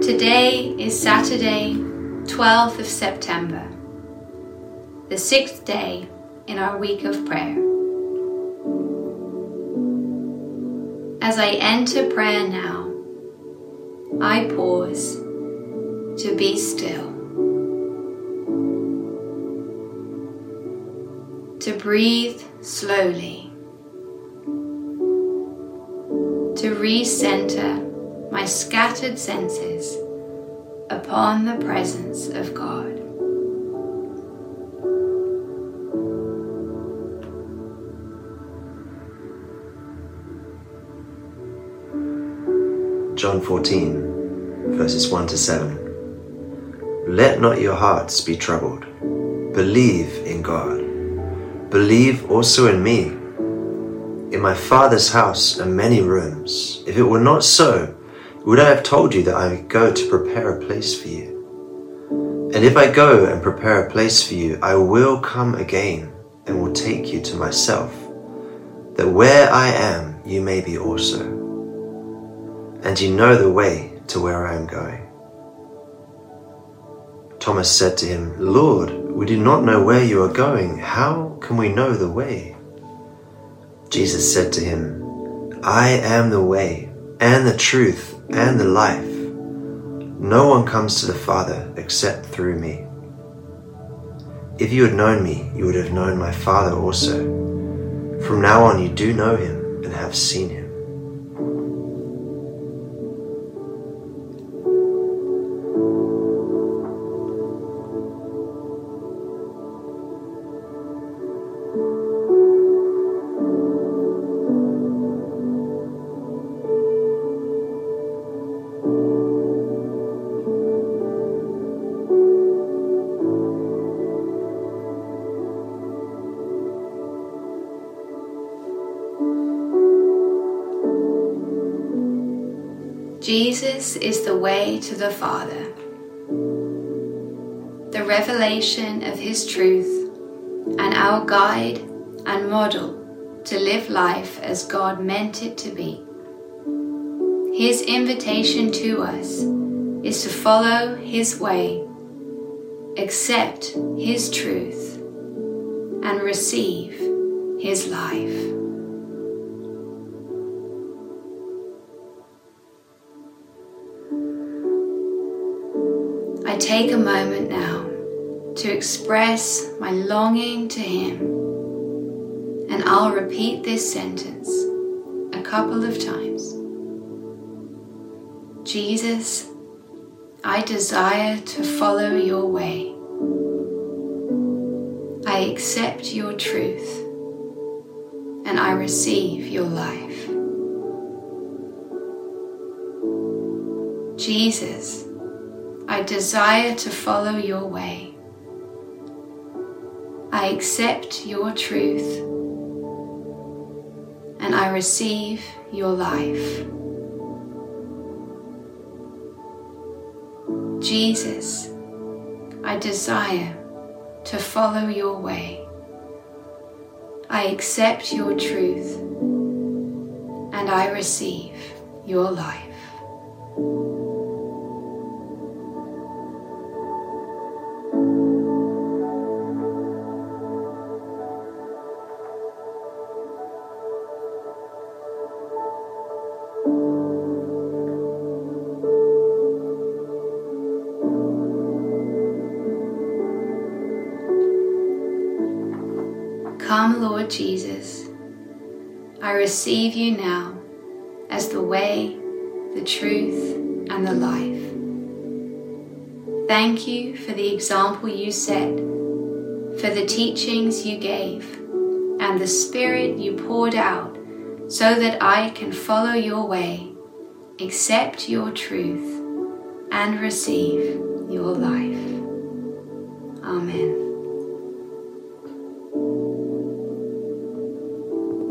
Today is Saturday, 12th of September, the 6th day in our week of prayer. As I enter prayer now, I pause to be still, to breathe slowly, to recenter my scattered senses upon the presence of God. John 14, verses 1 to 7. Let not your hearts be troubled. Believe in God. Believe also in me. In my Father's house are many rooms. If it were not so, would I have told you that I go to prepare a place for you? And if I go and prepare a place for you, I will come again and will take you to myself, that where I am, you may be also. And you know the way to where I am going. Thomas said to him, Lord, we do not know where you are going. How can we know the way? Jesus said to him, I am the way and the truth and the life. No one comes to the Father except through me. If you had known me, you would have known my Father also. From now on you do know him and have seen him. Jesus is the way to the Father, the revelation of his truth, and our guide and model to live life as God meant it to be. His invitation to us is to follow his way, accept his truth, and receive his life. I take a moment now to express my longing to him, and I'll repeat this sentence a couple of times. Jesus, I desire to follow your way. I accept your truth, and I receive your life. Jesus, I desire to follow your way. I accept your truth, and I receive your life. Jesus, I desire to follow your way. I accept your truth, and I receive your life. Come, Lord Jesus, I receive you now as the way, the truth, and the life. Thank you for the example you set, for the teachings you gave, and the Spirit you poured out so that I can follow your way, accept your truth, and receive your life. Amen.